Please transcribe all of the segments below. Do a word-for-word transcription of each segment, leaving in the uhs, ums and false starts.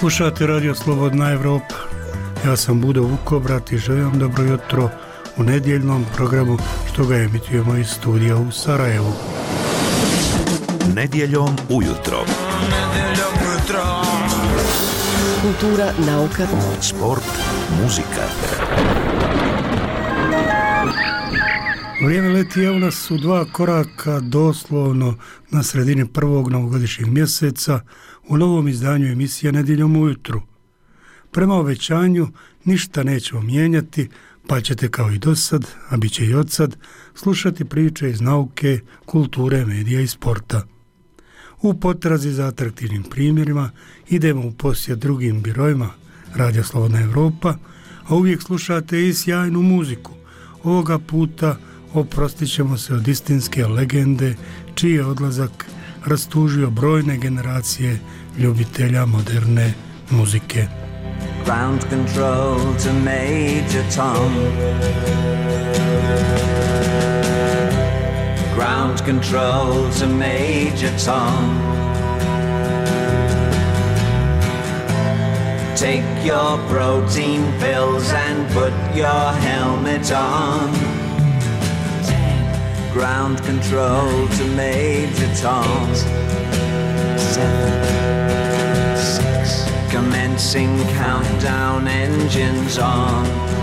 Slušate Radio Slobodna Evropa. Ja sam Budo Vukobrat i želim vam dobro jutro u nedjeljnom programu što ga emitujemo iz studija u Sarajevu. Nedjeljom ujutro. Nedjeljom ujutro. Kultura, nauka, sport, muzika. Vrijeme leti, evo nas u dva koraka doslovno na sredini prvog novogodišnjeg mjeseca u novom izdanju emisije Nedjeljom ujutru. Prema obećanju ništa nećemo mijenjati, pa ćete kao i dosad, a bit će i odsad, slušati priče iz nauke, kulture, medija i sporta. U potrazi za atraktivnim primjerima idemo u posjet drugim birojima Radija Slobodna Evropa, a uvijek slušate i sjajnu muziku. Ovoga puta oprostit ćemo se od istinske legende čiji je odlazak rastužio brojne generacije ljubitelja moderne muzike. Ground control to Major Tom. Ground control to Major Tom. Take your protein pills and put your helmet on. Ground control to Major Tom. Seven, six. Commencing countdown, engines on.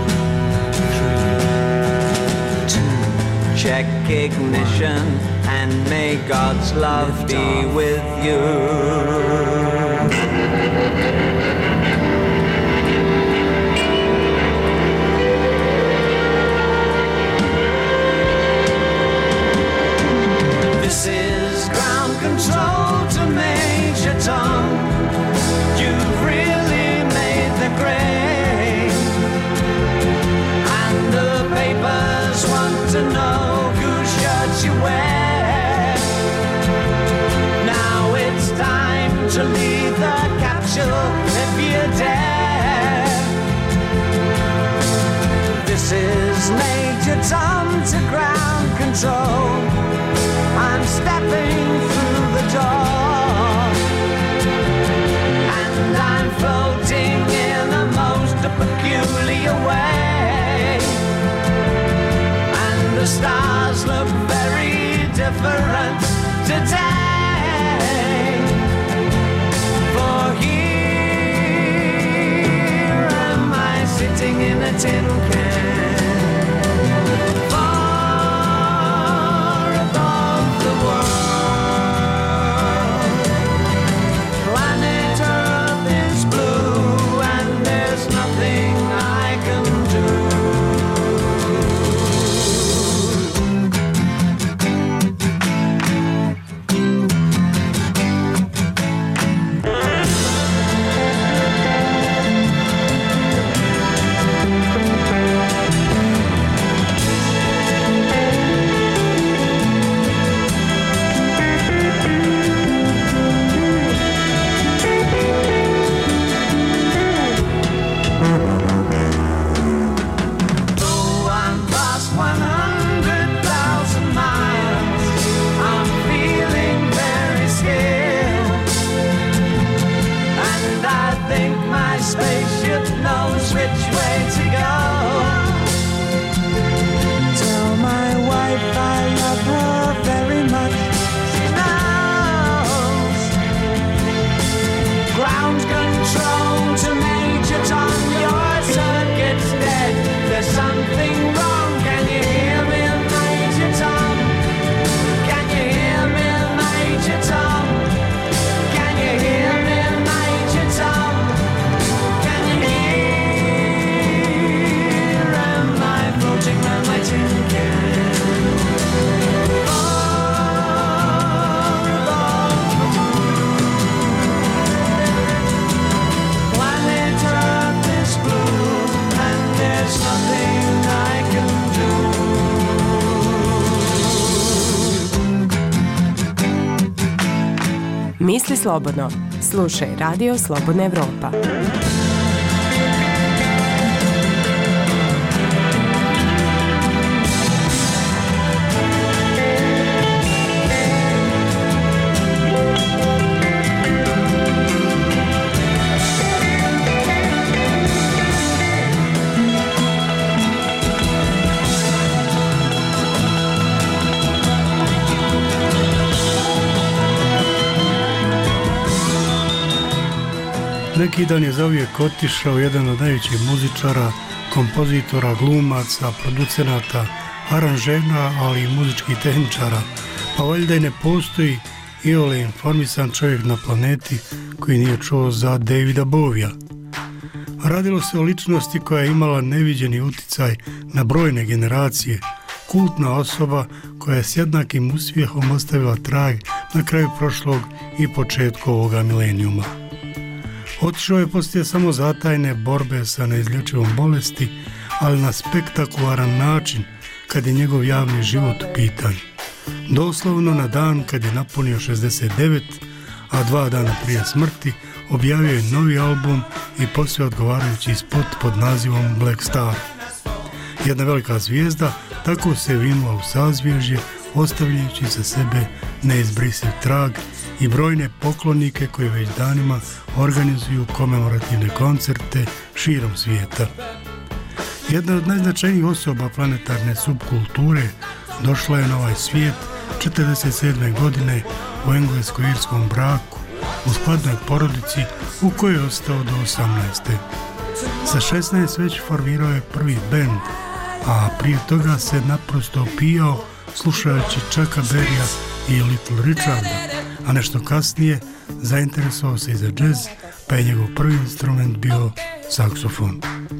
Three, two. Check ignition and may God's love be with you. This is ground control to Major Tom. You've really made the grade, and the papers want to know whose shirt you wear. Now it's time to leave the capsule if you dare. This is Major Tom to ground control. I'm stepping through the door, and I'm floating in a most peculiar way, and the stars look very different today. For here am I sitting in a tin can. Misli slobodno. Slušaj Radio Slobodna Evropa. neki dan je zauvijek otišao jedan od najvećih muzičara, kompozitora, glumaca, producenata, aranžera, ali i muzičkih tehničara, pa valjda i ne postoji iole informisan čovjek na planeti koji nije čuo za Davida Bowija. Radilo se o ličnosti koja je imala neviđeni uticaj na brojne generacije, kultna osoba koja je s jednakim uspjehom ostavila trag na kraju prošlog i početku ovoga milenijuma. Otišao je poslije samo zatajne borbe sa neizlječivom bolesti, ali na spektakularan način kad je njegov javni život u pitanju. Doslovno na dan kad je napunio šezdeset devet, a dva dana prije smrti objavio je novi album i posve odgovarajući spot pod nazivom Black Star. Jedna velika zvijezda tako se vinula u sazvježje, ostavljajući za sebe neizbrisiv trag i brojne poklonike koji već danima organizuju komemorativne koncerte širom svijeta. Jedna od najznačajnijih osoba planetarne subkulture došla je na ovaj svijet četrdeset sedme godine u englesko-irskom braku u skladnoj porodici u kojoj je ostao do osamnaeste. Sa šesnaest već formirao je prvi bend, a prije toga se naprosto opijao slušajući Chucka Berrya i Little Richarda, a nešto kasnije zainteresovao se i za džez, pa je njegov prvi instrument bio saksofon.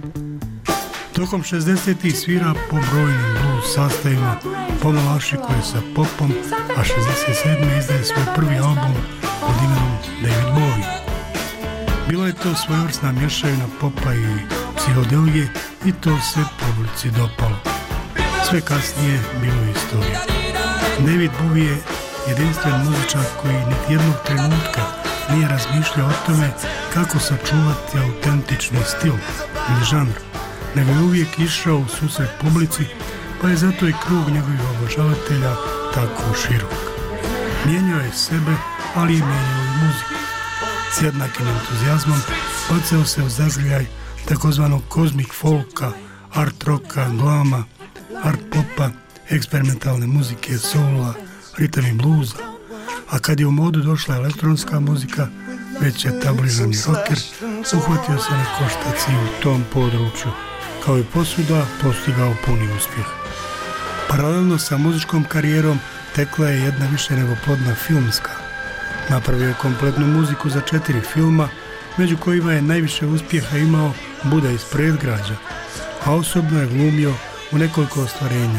Tokom šezdesetih svira po brojnim blues sastavima, pomalo šikuje sa popom, a šezdeset sedme izdaje svoj prvi album pod imenom David Bowie. Bila je to svojevrsna mješavina popa i psihodelije i to se publici dopalo. Sve kasnije bilo je istorija. David Bowie je jedinstven muzičar koji niti jednog trenutka nije razmišljao o tome kako sačuvati autentični stil ili žanr, nego je uvijek išao u susret publici, pa je zato i krug njegovih obožavatelja tako širok. Mijenjao je sebe, ali i mijenjao i muziku. S jednakim entuzijazmom bacao se u zagrljaj takozvanog kozmik folka, art roka, glama, art popa, eksperimentalne muzike, soula, ritam i bluza. A kad je u modu došla elektronska muzika, već je tablirani rocker uhvatio se na koštac i u tom području, kao i posvuda, postigao puni uspjeh. Paralelno sa muzičkom karijerom tekla je jedna više nego plodna filmska. Napravio je kompletnu muziku za četiri filma, među kojima je najviše uspjeha imao Buda iz predgrađa, a osobno je glumio u nekoliko ostvarenja.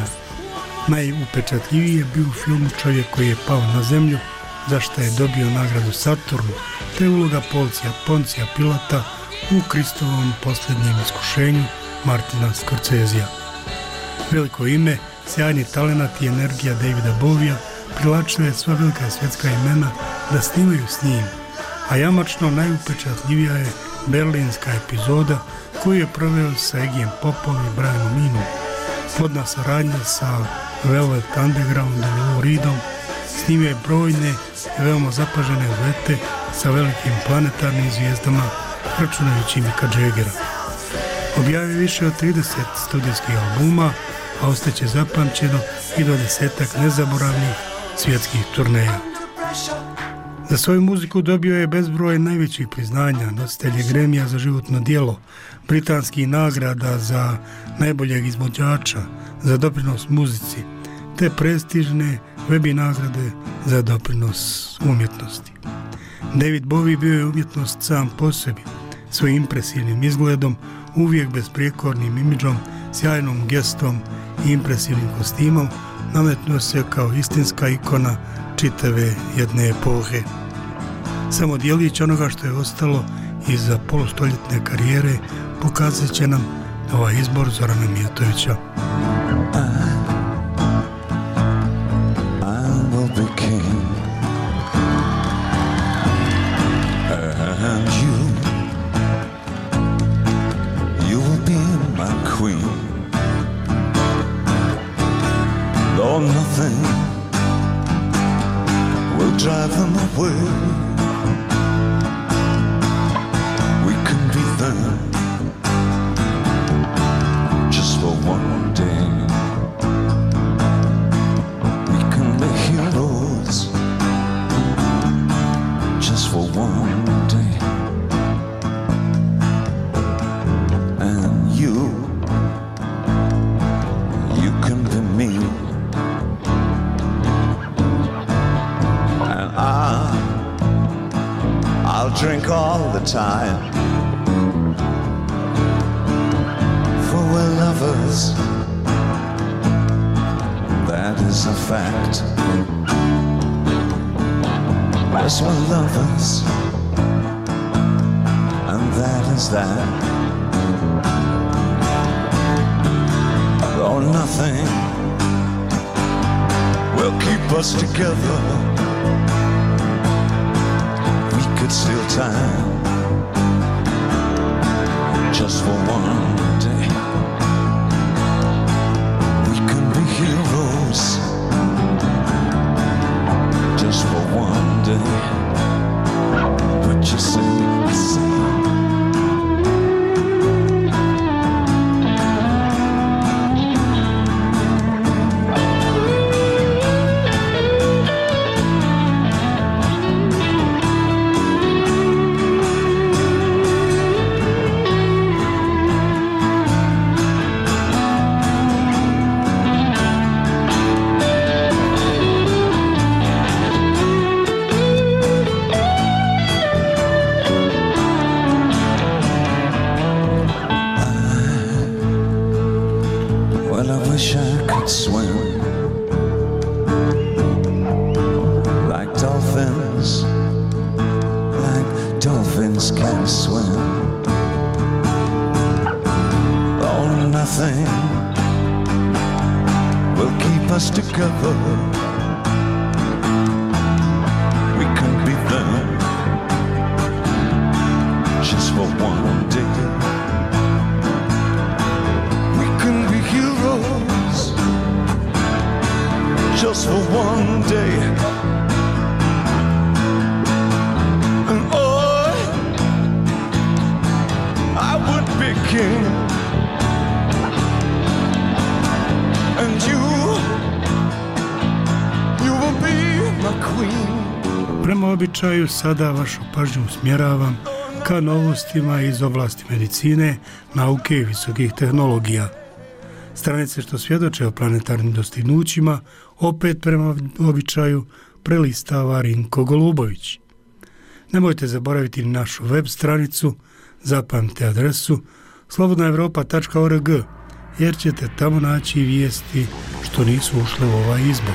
Najupečatljiviji je bio u filmu Čovjek koji je pao na zemlju, za što je dobio nagradu Saturnu, te uloga Poncija, Poncija Pilata u Kristovom posljednjem iskušenju Martina Scorsesea. Veliko ime, sjajni talenat i energija Davida Bowija privlačila je sva velika svjetska imena da snimaju s njim, a jamačno najupečatljivija je berlinska epizoda koju je proveo sa Iggyjem Popom i Brianom Inom. Plodna saradnja sa Velvet Undergroundom i Lou Reedom, snimio je brojne i veoma zapažene duete sa velikim planetarnim zvijezdama, računajući Micka Jaggera. Objavio više od trideset studijskih albuma, a ostaće zapamćeno i do desetak nezaboravnih svjetskih turneja. Za svoju muziku dobio je bezbroj najvećih priznanja, nositelj je Gramija za životno djelo, britanskih nagrada za najboljeg izvođača, za doprinos muzici, te prestižne Webby nagrade za doprinos umjetnosti. David Bowie bio je umjetnost sam po sebi, svojim impresivnim izgledom, uvijek besprijekornim imidžom, sjajnom gestom i impresivnim kostimom, nametnuo se kao istinska ikona čitave jedne epohe. Samo dijelić onoga što je ostalo iza polustoljetne karijere pokazat će nam ovaj izbor Zorana Mijatovića. Drive them away. We can be there just for one day. We can be heroes just for one day. drink all the time, for we're lovers, that is a fact. Yes, we're lovers, and that is that. Though nothing will keep us together, we could steal time just for one day. We can be heroes just for one day. What you say, I say. Prema običaju sada vašu pažnju usmjeravam ka novostima iz oblasti medicine, nauke i visokih tehnologija. Stranice što svjedoče o planetarnim dostignućima opet prema običaju prelistava Rinko Golubović. Nemojte zaboraviti našu web stranicu, zapamtite adresu slobodna europa tačka org jer ćete tamo naći vijesti što nisu ušle u ovaj izbor.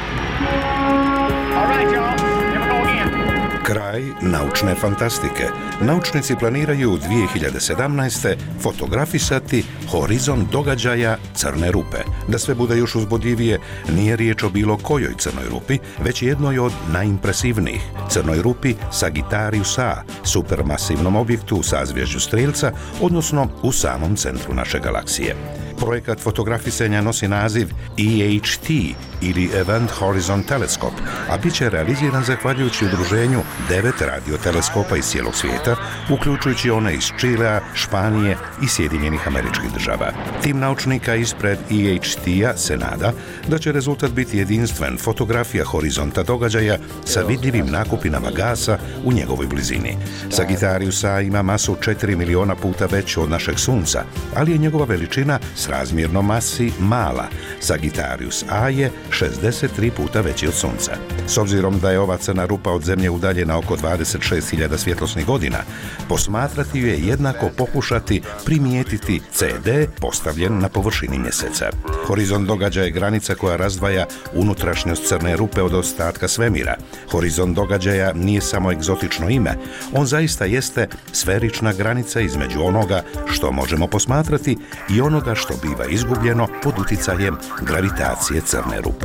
Kraj naučne fantastike. Naučnici planiraju dvije hiljade sedamnaeste. fotografisati horizont događaja crne rupe. Da sve bude još uzbudljivije, nije riječ o bilo kojoj crnoj rupi, već jednoj od najimpresivnijih. Crnoj rupi Sagittarius A, supermasivnom objektu u sazvježđu Strelca, odnosno u samom centru naše galaksije. Projekat fotografisanja nosi naziv E H T ili Event Horizon Telescope, a bit će realiziran zahvaljujući udruženju devet radioteleskopa iz cijelog svijeta, uključujući one iz Čilea, Španije i Sjedinjenih Američkih Država. Tim naučnika ispred E H T-a se nada da će rezultat biti jedinstven fotografija horizonta događaja sa vidljivim nakupinama gasa u njegovoj blizini. Sagittarius A ima masu četiri miliona puta veću od našeg Sunca, ali je njegova veličina razmjerno masi mala. Sagittarius A je šezdeset tri puta veći od Sunca. S obzirom da je ova crna rupa od Zemlje udaljena oko dvadeset šest hiljada svjetlosnih godina, posmatrati ju je jednako pokušati primijetiti C D postavljen na površini mjeseca. Horizont događaja je granica koja razdvaja unutrašnjost crne rupe od ostatka svemira. Horizont događaja nije samo egzotično ime, on zaista jeste sferična granica između onoga što možemo posmatrati i onoga što biva izgubljeno pod utjecajem gravitacije crne rupe.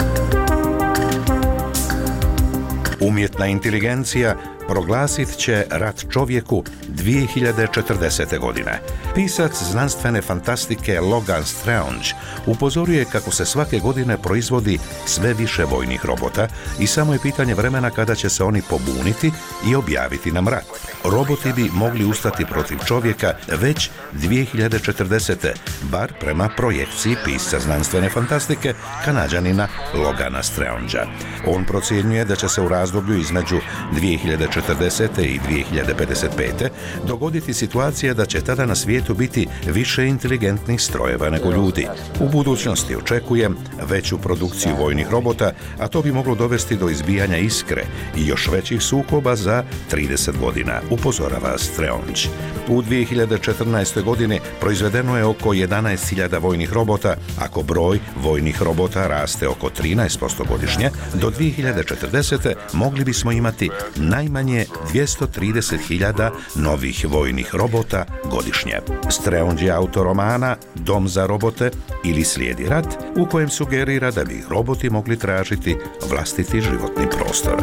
Umjetna inteligencija proglasit će rat čovjeku dvije hiljade četrdesete. godine. Pisac znanstvene fantastike Logan Strange upozoruje kako se svake godine proizvodi sve više vojnih robota i samo je pitanje vremena kada će se oni pobuniti i objaviti nam rat. Roboti bi mogli ustati protiv čovjeka već dvije hiljade četrdesete. bar prema projekciji pisca znanstvene fantastike Kanađanina Logana Strangea. On procjenjuje da će se u razdoblju između dvije hiljade četrdeset četrdesete i dvije hiljade pedeset pete dogoditi situacija da će tada na svijetu biti više inteligentnih strojeva nego ljudi. U budućnosti očekujem veću produkciju vojnih robota, a to bi moglo dovesti do izbijanja iskre i još većih sukoba za trideset godina, upozorava Streonč. U dvije hiljade četrnaestoj. godini proizvedeno je oko jedanaest hiljada vojnih robota. Ako broj vojnih robota raste oko trinaest posto godišnje, do dvije hiljade četrdesete. mogli bismo imati najmanje dvjesto trideset hiljada novih vojnih robota godišnje. Streonč je autor romana Dom za robote ili Slijedi rat, u kojem sugerira da bi roboti mogli tražiti vlastiti životni prostor.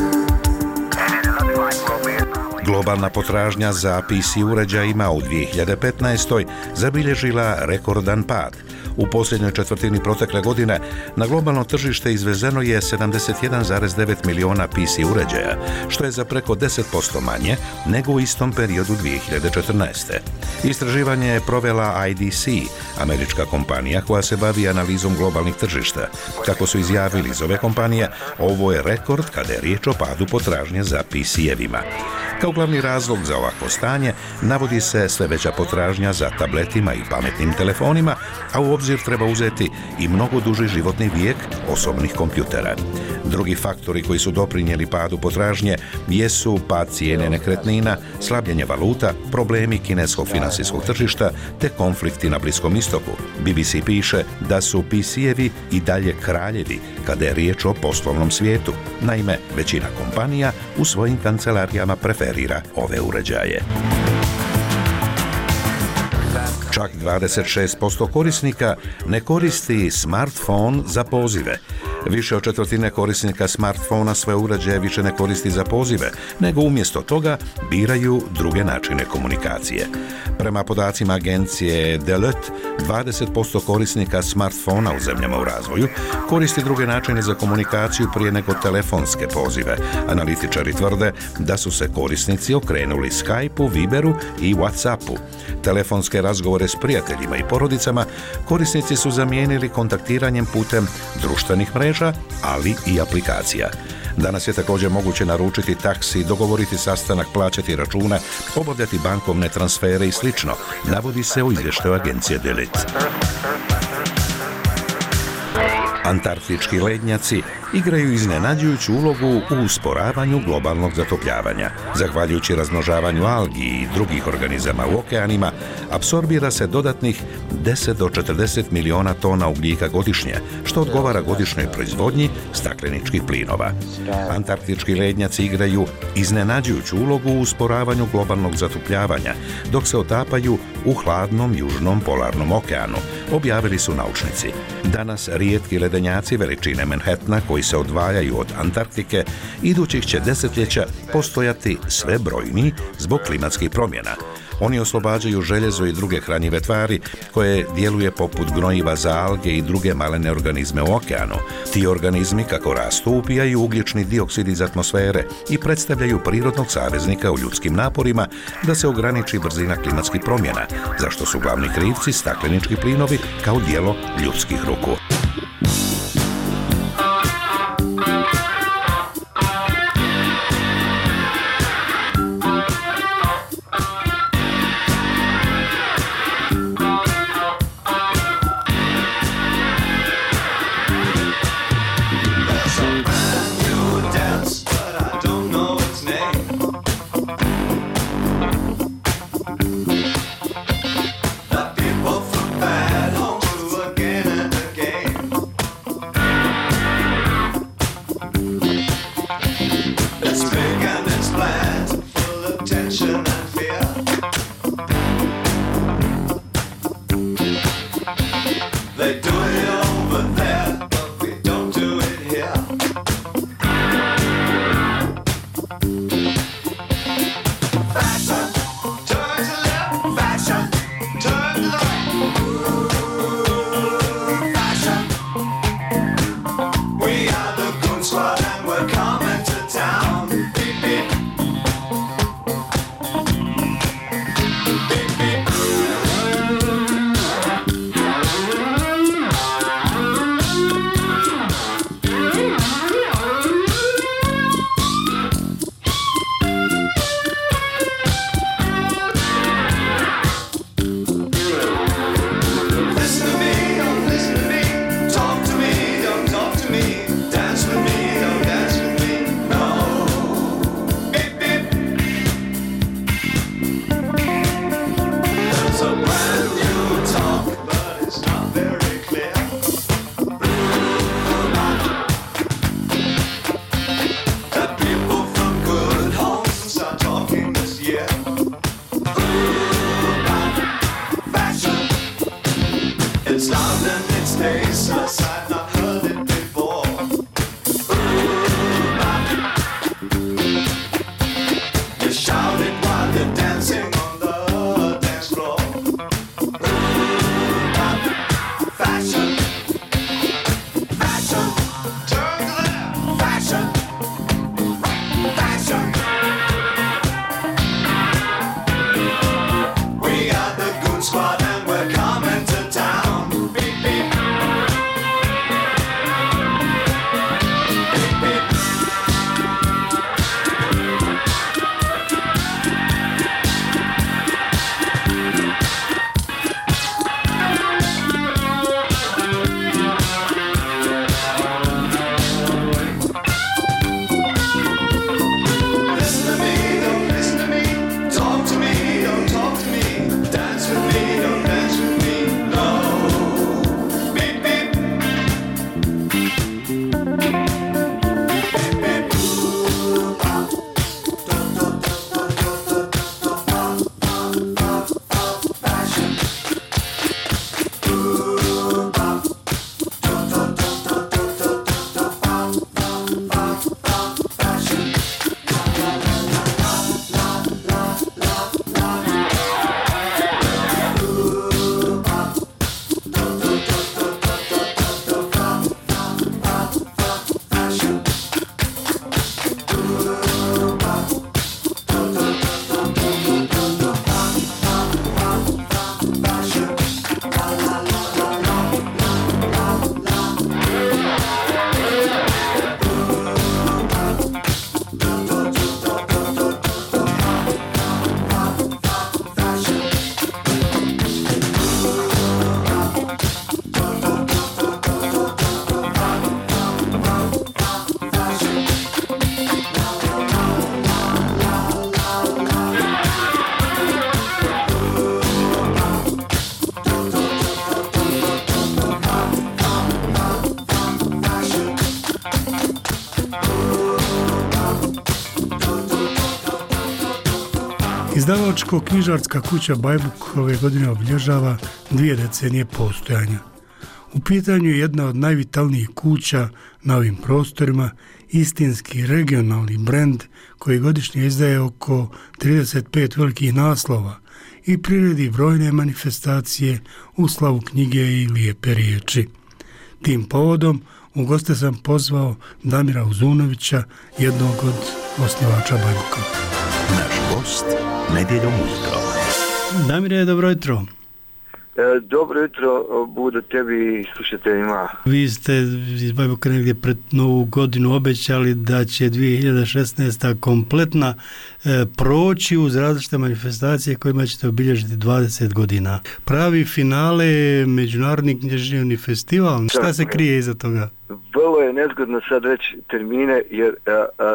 Globalna potražnja za P C uređajima u dvije hiljade petnaestoj. zabilježila rekordan pad. U posljednjoj četvrtini protekle godine na globalno tržište izvezeno je sedamdeset jedan zarez devet miliona P C uređaja, što je za preko deset posto manje nego u istom periodu dvije hiljade četrnaeste. Istraživanje je provela I D C, američka kompanija koja se bavi analizom globalnih tržišta. Kako su izjavili iz ove kompanije, ovo je rekord kada je riječ o padu potražnje za P C-evima. Kao glavni razlog za ovakvo stanje navodi se sve veća potražnja za tabletima i pametnim telefonima, a u obzir treba uzeti i mnogo duži životni vijek osobnih kompjutera. Drugi faktori koji su doprinijeli padu potražnje jesu pad cijene nekretnina, slabljenje valuta, problemi kineskog financijskog tržišta te konflikti na Bliskom istoku. B B C piše da su P C-evi i dalje kraljevi kada je riječ o poslovnom svijetu. Naime, većina kompanija u svojim kancelarijama preferira ove uređaje. Čak dvadeset šest posto korisnika ne koristi smartphone za pozive. Više od četvrtine korisnika smartfona svoje uređaje više ne koristi za pozive, nego umjesto toga biraju druge načine komunikacije. Prema podacima agencije Deloitte, dvadeset posto korisnika smartfona u zemljama u razvoju koristi druge načine za komunikaciju prije nego telefonske pozive. Analitičari tvrde da su se korisnici okrenuli Skypeu, Viberu i WhatsAppu. Telefonske razgovore s prijateljima i porodicama korisnici su zamijenili kontaktiranjem putem društvenih mreža, ali i aplikacija. Danas je također moguće naručiti taksi, dogovoriti sastanak, plaćati račune, obavljati bankovne transfere i slično, navodi se u izvještaju agencije Deloitte. Antarktički lednjaci igraju iznenađujuću ulogu u usporavanju globalnog zatopljavanja. Zahvaljujući razmnožavanju algi i drugih organizama u okeanima, apsorbira se dodatnih deset do četrdeset miliona tona ugljika godišnje, što odgovara godišnjoj proizvodnji stakleničkih plinova. Antarktički lednjaci igraju iznenađujuću ulogu u usporavanju globalnog zatopljavanja, dok se otapaju u hladnom južnom polarnom okeanu, objavili su naučnici. Danas rijetki ledenjaci veličine Manhattana koji se odvajaju od Antarktike idućih će desetljeća postojati sve brojniji zbog klimatskih promjena. Oni oslobađaju željezo i druge hranjive tvari koje djeluje poput gnojiva za alge i druge malene organizme u okeanu. Ti organizmi kako rastu upijaju ugljični dioksid iz atmosfere i predstavljaju prirodnog saveznika u ljudskim naporima da se ograniči brzina klimatskih promjena, za što su glavni krivci staklenički plinovi kao djelo ljudskih ruku. It's tasteless, I've not heard it before. You shout it while you're dancing on the dance floor. Fashion, fashion, turn to that. Fashion, fashion. We are the Goon Squad and we're coming to town. Beep, beep. Beep, beep. Listen to me, don't listen to me. Talk to me, don't talk to me. Dance with me, don't dance with me. No. Beep, beep. Beep, beep. Fashion. Fashion. Izdavačko-knjižarska kuća Bajbuk ove godine obilježava dvije decenije postojanja. U pitanju je jedna od najvitalnijih kuća na ovim prostorima, istinski regionalni brend koji godišnje izdaje oko trideset pet velikih naslova i priredi brojne manifestacije u slavu knjige i lijepe riječi. Tim povodom u goste sam pozvao Damira Uzunovića, jednog od osnivača Bajbuka. Naš gost nedjeljom ujutro. Damire, dobro jutro. E, dobro jutro, Budo, tebi i slušateljima. Vi ste iz Bajbuka negdje pred novu godinu obećali da će dvije hiljade šesnaesta kompletna e, proći uz različite manifestacije kojima ćete obilježiti dvadeset godina. Pravi finale je Međunarodni književni festival. Šta se krije iza toga? Vrlo je nezgodno sad reći termine jer a, a, a,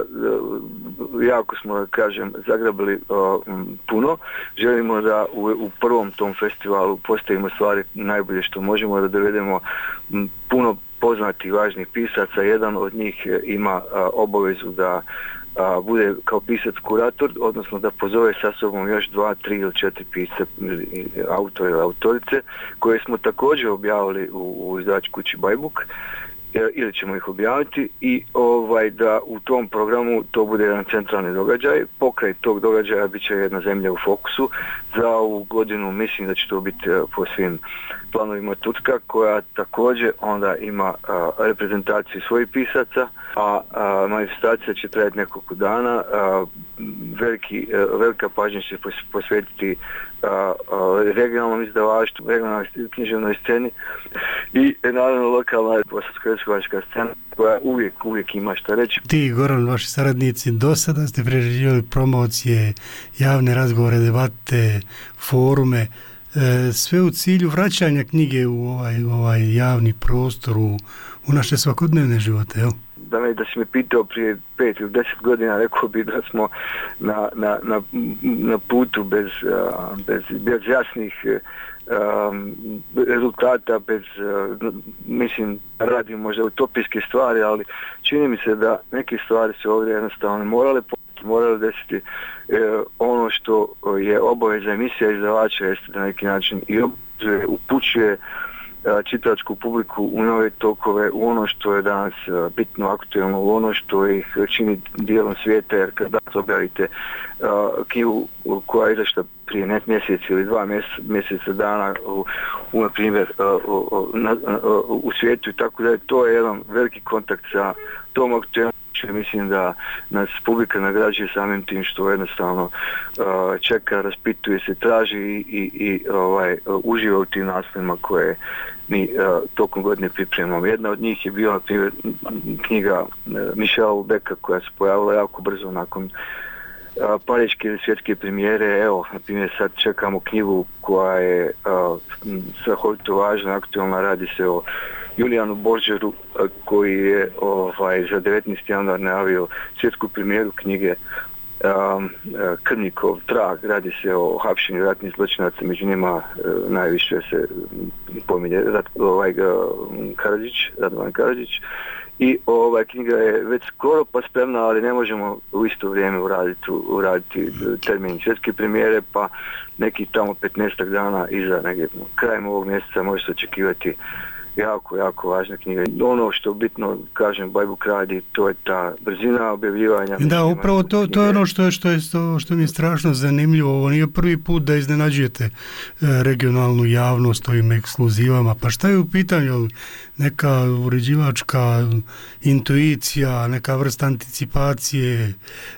jako smo, kažem, zagrabili a, m, puno. Želimo da u, u prvom tom festivalu postavimo stvari najbolje što možemo, da dovedemo m, puno poznatih važnih pisaca. Jedan od njih ima a, obavezu da a, bude kao pisac kurator, odnosno da pozove sa sobom još dva, tri ili četiri pisca, autora ili autorice, koje smo također objavili u, u izdavačkoj kući Bajbuk, ili ćemo ih objaviti, i ovaj da u tom programu to bude jedan centralni događaj. Pokraj tog događaja bit će jedna zemlja u fokusu. Za ovu godinu mislim da će to biti po svim planovima Turska, koja također onda ima a, reprezentaciju svojih pisaca, a, a manifestacija će trajati nekoliko dana. A, veliki, a, velika pažnja će posvetiti a, a, regionalnom izdavaštvu, regionalnoj književnoj sceni i naravno lokalna bosansko-hercegovačka scena koja uvijek, uvijek ima šta reći. Ti, Goran, vaši saradnici, do sada ste preživjeli promocije, javne razgovore, debate, forume, sve u cilju vraćanja knjige u ovaj, ovaj javni prostor, u, u naše svakodnevne živote, jel? Da me, da si me pitao prije pet ili deset godina, rekao bi da smo na, na, na, na putu bez, bez, bez jasnih um, rezultata, bez, uh, mislim, radim možda utopijske stvari, ali čini mi se da neke stvari se ovdje jednostavno morale morali desiti. E, ono što je obaveza emisija izdavača jeste da na neki način i obzuje, upućuje, čitačku publiku u nove tokove, u ono što je danas bitno aktualno, u ono što ih čini dijelom svijeta, jer kad danas objavite knjigu koja je izašla prije nek mjesec ili dva mjese, mjeseca dana u, u na primjer u, na, u svijetu i tako da je to jedan veliki kontakt sa tom aktualnošću. Mislim da nas publika nagrađuje samim tim što jednostavno uh, čeka, raspituje se, traži i, i, i ovaj, uživa u tim naslovima koje mi uh, tokom godine pripremamo. Jedna od njih je bila na primjer knjiga uh, Michela Houellebecqa koja se pojavila jako brzo nakon uh, pariške svjetske premijere. Evo, na primjer sad čekamo knjigu koja je uh, strahovito važna, aktualna, radi se o Julijanu Borgeru koji je ovaj, za devetnaesti januar najavio svjetsku premijeru knjige um, Krvnikov trag. Radi se o hapšenju ratnih zločinaca, među njima uh, najviše se pominje Rad, ovaj, Karadžić, Radovan Karadžić. I ovaj knjiga je već skoro pa spremna, ali ne možemo u isto vrijeme uraditi, uraditi termin svjetske premijere, pa neki tamo petnaestak dana iza negdje krajem ovog mjeseca može se očekivati jako, jako važna knjiga. Ono što bitno, kažem, Bajbuk radi, to je ta brzina objavljivanja. Da, upravo to, to je ono što, što, je, što, što mi je strašno zanimljivo. Ovo nije prvi put da iznenađujete regionalnu javnost ovim ekskluzivama. Pa šta je u pitanju? Neka uređivačka intuicija, neka vrsta anticipacije,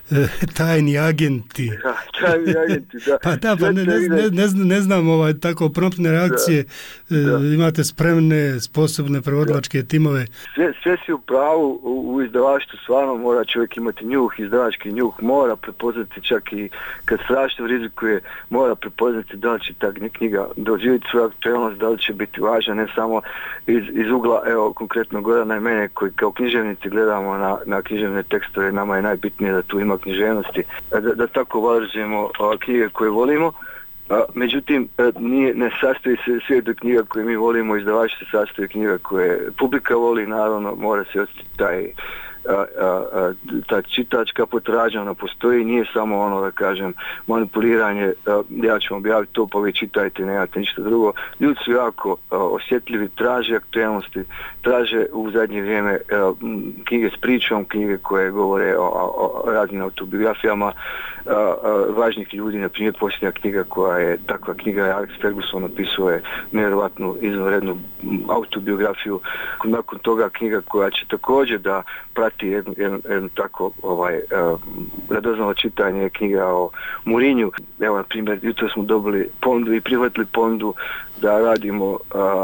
tajni agenti. Da, tajni agenti, da. Pa da, pa ne, ne, ne, ne, znam, ne znam ovaj, tako promptne reakcije. Da, da. Imate spremne, sposobne prevodilačke timove. Sve, sve si u pravu, u, u izdavaštvu stvarno mora čovjek imati njuh, izdavački njuh, mora prepoznati čak i kad strašno rizikuje, mora prepoznati da li će ta knjiga doživjeti svoju aktualnost, da li će biti važna, ne samo iz, iz ugla, evo konkretno Gorana i mene koji kao književnici gledamo na, na književne tekstove, nama je najbitnije da tu ima književnosti, da, da tako valorizujemo knjige koje volimo. A, međutim, nije, ne sastoji se svijet od knjiga koje mi volimo, izdavači se sastoji knjiga koje publika voli, naravno mora se osjetiti taj A, a, a, ta čitačka potražnja, ona postoji, nije samo ono da kažem manipuliranje, a, ja ću vam objaviti to pa vi čitajte, nemate ništa drugo. Ljudi su jako a, osjetljivi, traže aktualnosti, traže u zadnje vrijeme a, knjige s pričom, knjige koje govore o, o, o raznim autobiografijama a, a, važnih ljudi, na primjer posljednja knjiga koja je takva knjiga, Alex Ferguson opisuje nevjerovatnu izvanrednu autobiografiju, nakon toga knjiga koja će također da prati jedno, jedno, jedno tako ovaj, uh, radoznalo čitanje knjiga o Mourinhu. Evo, na primjer, jutro smo dobili ponudu i prihvatili ponudu da radimo uh,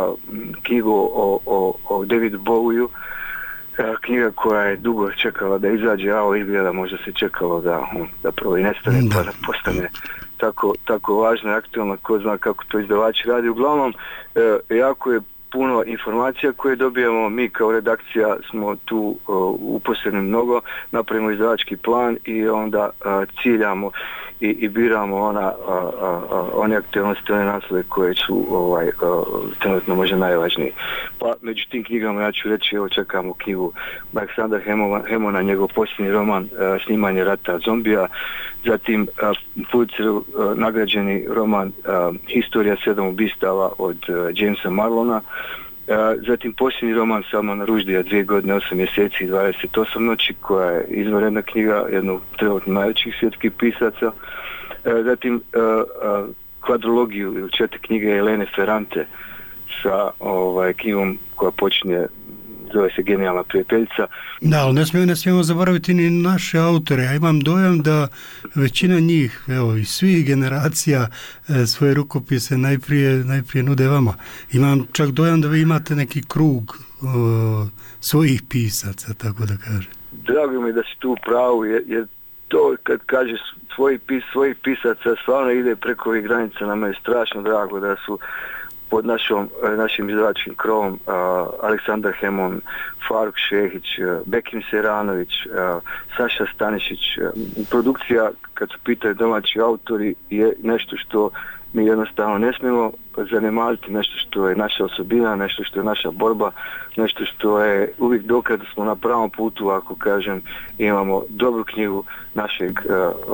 knjigu o, o, o Davidu Bowieu, uh, knjiga koja je dugo čekala da izađe, a ovo izgleda možda se čekalo da um, zapravo i nestane, da. Pa da postane tako, tako važna i aktualna, ko zna kako to izdavači radi. Uglavnom, uh, jako je puno informacija koje dobijamo, mi kao redakcija smo tu uh, uposleni mnogo, napravimo izdavački plan i onda uh, ciljamo i, i biramo ona, uh, uh, one aktualnosti, one naslove koje su ovaj, uh, trenutno možda najvažniji. Pa među tim knjigama ja ću reći, evo čekamo knjigu Aleksandra Hemona, njegov posljednji roman uh, Snimanje rata zombija, zatim uh, Pulitzeru uh, nagrađeni roman uh, Historija sedam ubistava od uh, Jamesa Marlona, uh, zatim posljednji roman Salmana Rushdija, dvije godine, osam mjeseci i dvadeset osam noći, koja je izvanredna knjiga jednog trenutno najvećih svjetskih pisaca, uh, zatim uh, uh, kvadrologiju ili četiri knjige Elene Ferrante sa ovaj, knjigom koja počinje, zove se Genijalna prijateljica. Da, ali ne smijemo, ne smijemo zaboraviti ni naše autore. Ja imam dojam da većina njih, evo, iz svih generacija e, svoje rukopise najprije, najprije nude vama. Imam čak dojam da vi imate neki krug o, svojih pisaca, tako da kažem. Drago mi da si tu u pravu, jer, jer to kad kažeš svoji pis, svojih pisaca stvarno ide preko ovih granica. Nama je strašno drago da su pod našom, našim izdavačkim krovom uh, Aleksandar Hemon, Faruk Šehić, uh, Bekim Seranović, uh, Saša Stanišić. Uh, produkcija, kad su pitaju domaći autori, je nešto što mi jednostavno ne smijemo zanemariti, nešto što je naša osobina, nešto što je naša borba, nešto što je uvijek dokaz da smo na pravom putu, ako kažem, imamo dobru knjigu našeg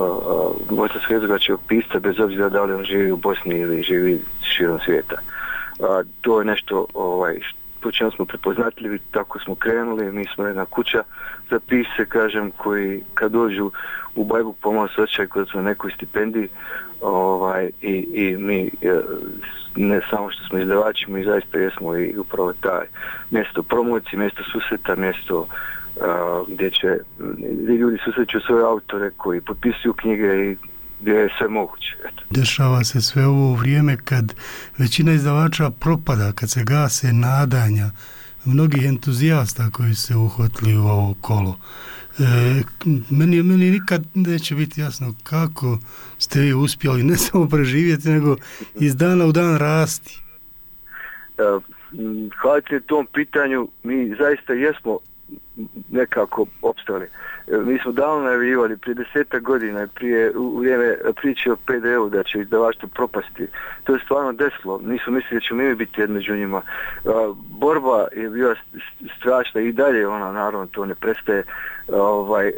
bosansko-hercegovačkog pisca, bez obzira da li on živi u Bosni ili živi širom svijeta. a, to je nešto ovaj, po čemu smo prepoznatljivi, tako smo krenuli, mi smo jedna kuća za pisce, kažem, koji kad dođu u Bajbuk pomalo se osjećaju kod smo na nekoj stipendiji, ovaj, i, i mi ne samo što smo izdavači, mi zaista jesmo i upravo taj mjesto promocije, mjesto susreta, mjesto uh, gdje će gdje ljudi susreću svoje autore koji potpisuju knjige i gdje je sve moguće. Eto. Dešava se sve ovo u vrijeme kad većina izdavača propada, kad se gase nadanja mnogih entuzijasta koji se uhvatili u ovo kolo. E, meni, meni nikad neće biti jasno kako ste vi uspjeli ne samo preživjeti, nego iz dana u dan rasti. E, hvala ti na tom pitanju, mi zaista jesmo nekako opstali. Mi smo davno najavljivali prije desetak godina, prije u vrijeme priče o P D U da će izdavaštvo propasti. To je stvarno desilo. Nisu mislili da ćemo mi biti jedno među njima. Borba je bila strašna i dalje, ona naravno to ne prestaje. Ovaj,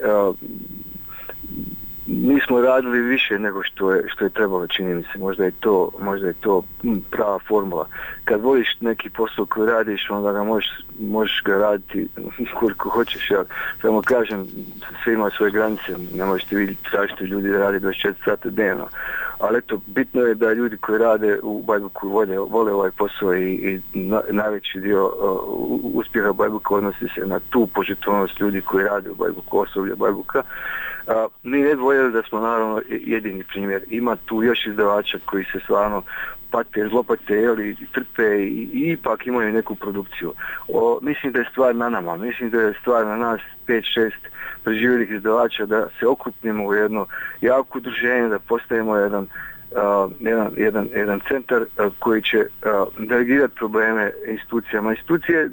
nismo radili više nego što je, što je trebalo, čini mi se. Možda je to, možda je to prava formula. Kad voliš neki posao koji radiš, onda ga možeš, možeš ga raditi koliko hoćeš. Ja samo kažem, sve ima svoje granice. Ne možete vidjeti tražiti ljudi da rade dvadeset četiri sata dnevno. Ali eto, bitno je da ljudi koji rade u Bajbuku vole, vole ovaj posao i, i na, najveći dio uh, uspjeha Bajbuka odnosi se na tu požrtvovnost ljudi koji rade u Bajbuku, osoblja Bajbuka. Uh, mi ne dvojili da smo naravno jedini primjer. Ima tu još izdavača koji se stvarno pate, zlopate, jeli, trpe i, i ipak imaju neku produkciju. O, mislim da je stvar na nama, mislim da je stvar na nas pet šest preživjelih izdavača da se okupnemo u jedno jako udruženje, da postavimo jedan, uh, jedan, jedan, jedan centar uh, koji će uh, delegirati probleme institucijama. Institucije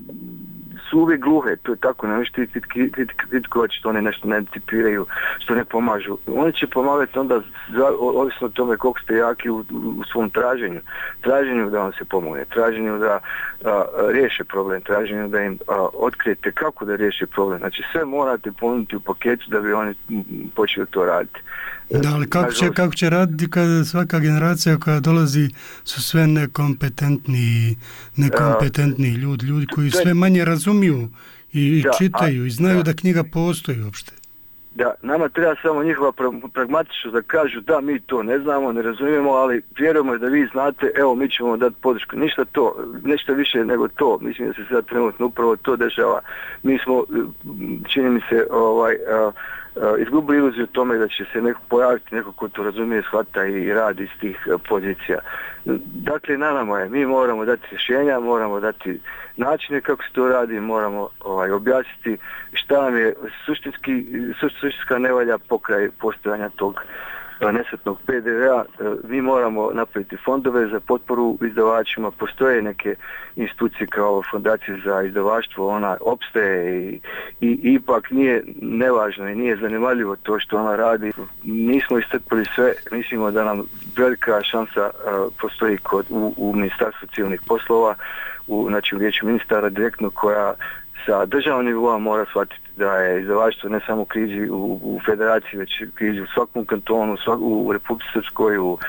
su uvijek gluhe, to je tako, ne možete kritikovati što one nešto ne discipliniraju, što ne pomažu. Oni će pomagati onda, ovisno o tome koliko ste jaki u, u svom traženju. Traženju da vam se pomogne, traženju da a, riješe problem, traženju da im a, otkrijete kako da riješe problem. Znači sve morate ponuditi u paketu da bi oni počeli to raditi. Da, ali kako će, kako će raditi kada svaka generacija koja dolazi su sve nekompetentni, nekompetentni ljudi, ljudi koji sve manje razumiju i, i da, čitaju a, i znaju da. da knjiga postoji uopšte. Da, nama treba samo njihova pragmatičnost da kažu da mi to ne znamo, ne razumijemo, ali vjerujemo da vi znate, evo mi ćemo dati podršku. Ništa to, nešto više nego to. Mislim da se sad trenutno upravo to dešava. Mi smo, čini mi se, ovaj... Uh, Uh, izgubili iluziju o tome da će se neko pojaviti, neko ko to razumije, shvata i radi iz tih uh, pozicija. Dakle, na nama je, mi moramo dati rješenja, moramo dati načine kako se to radi, moramo ovaj, objasniti šta nam je suštinski, suštinska nevalja pokraj postojanja tog nesretnog P D V-a. Mi moramo napraviti fondove za potporu izdavačima, postoje neke institucije kao fondacije za izdavaštvo, ona opstaje i, i ipak nije nevažno i nije zanemarljivo to što ona radi. Nismo iscrpili sve, mislimo da nam velika šansa uh, postoji kod, u, u Ministarstvu civilnih poslova, u, znači u Vijeću ministara direktno, koja sa državnog nivoa mora shvatiti da je izdavaštvo ne samo krizi u, u federaciji, već krizi u svakom kantonu, svak, u, u Republici Srpskoj, u,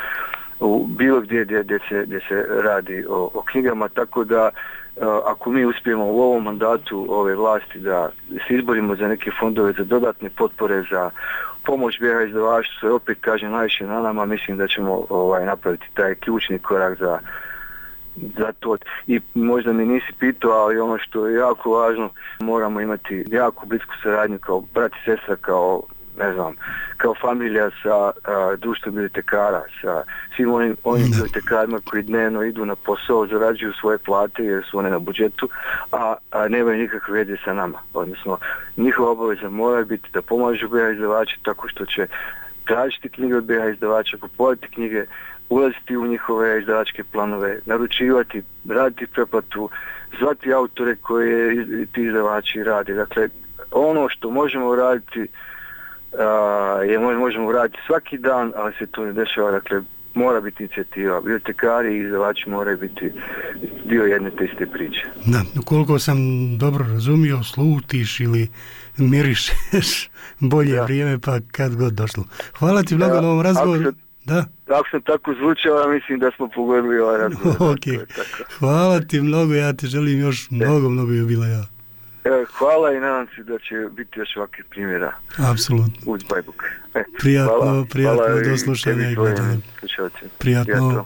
u bilo gdje gdje, gdje, se, gdje se radi o, o knjigama, tako da uh, ako mi uspijemo u ovom mandatu ove vlasti da se izborimo za neke fondove, za dodatne potpore, za pomoć B i H izdavaštvu, opet kažem najviše na nama, mislim da ćemo ovaj, napraviti taj ključni korak za za to. I možda mi nisi pitao, ali ono što je jako važno, moramo imati jako blisku saradnju kao brat i sestra, kao ne znam, kao familija sa a, društvom bibliotekara, sa svim onim, onim bibliotekarima koji dnevno idu na posao, zarađuju svoje plate jer su one na budžetu, a, a nemaju nikakve veze sa nama. Odnosno, njihova obaveza mora biti da pomažu B i H izdavači tako što će tražiti knjige od B i H izdavača, kupovati knjige, ulaziti u njihove izdavačke planove, naručivati, raditi preplatu, zvati autore koje ti izdavači radi. Dakle, ono što možemo raditi uh, je možemo raditi svaki dan, ali se to ne dešava. Dakle, mora biti inicijativa. Bibliotekari i izdavači moraju biti dio jedne te iste priče. Da, koliko sam dobro razumio, slutiš ili mirišeš bolje da. Vrijeme, pa kad god došlo. Hvala ti mnogo na ovom razgovoru. da? Ako sam tako zvučao, ja mislim da smo pogodili ovaj razgovor. Ok, hvala ti mnogo, ja ti želim još mnogo, mnogo jubileja. E, hvala i nadam se da će biti još ovakvih primjera. Apsolutno. Uz Bajbuk. E, Prijatno, hvala, prijatno, hvala do slušanja i gledanja. Prijatno. Prijatno.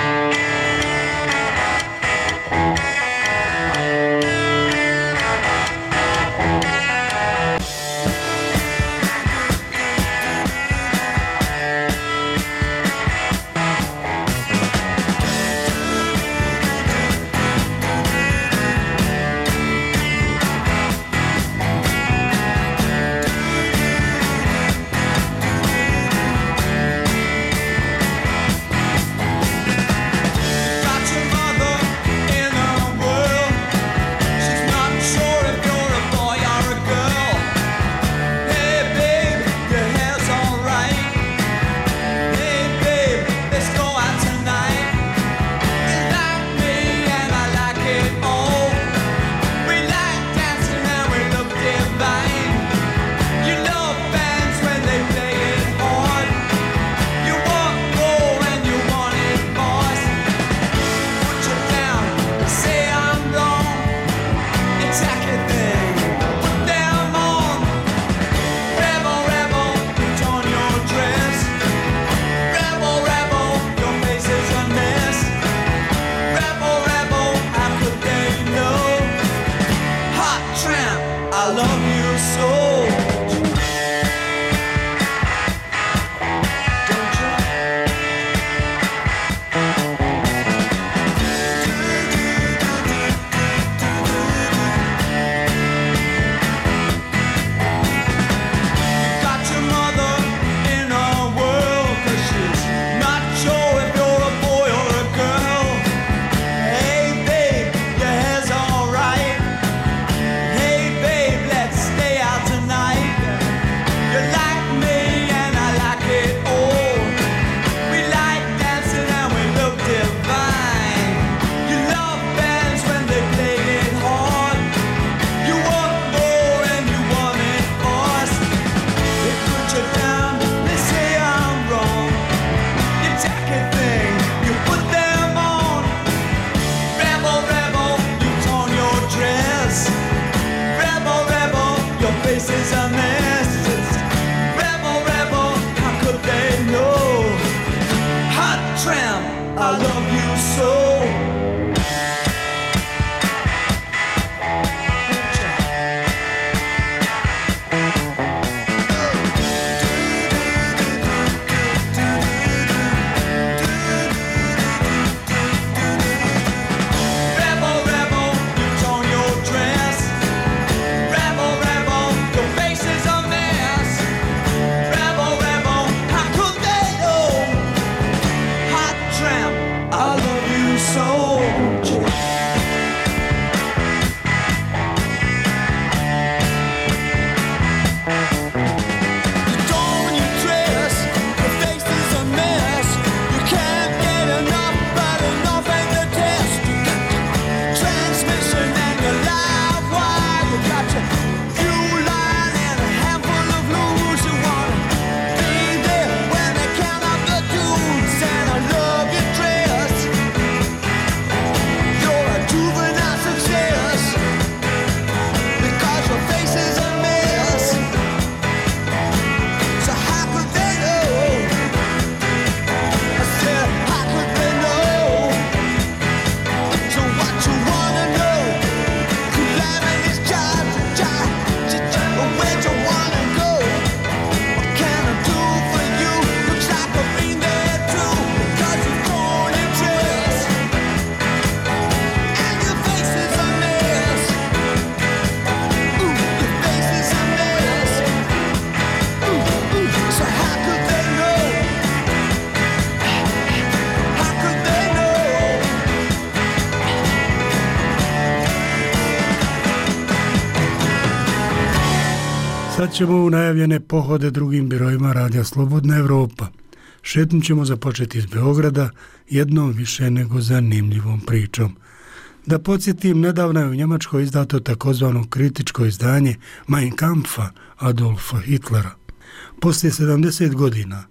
Sad ćemo u najavljene pohode drugim birojima Radija Slobodna Evropa. Šetnut ćemo započeti iz Beograda jednom više nego zanimljivom pričom. Da podsjetim, nedavno je u Njemačkoj izdato takozvano kritičko izdanje Mein Kampfa Adolfa Hitlera. Poslije sedamdeset godina